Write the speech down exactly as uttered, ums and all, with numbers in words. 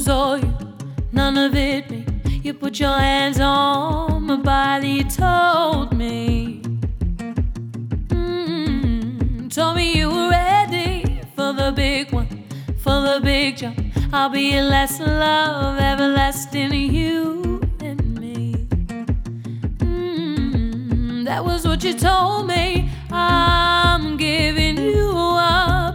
saw you, none of it me. You put your hands on my body, told me, mm, told me you were ready for the big one, for the big jump. I'll be your last love, everlasting, you and me. Mm, that was what you told me. I'm giving you up.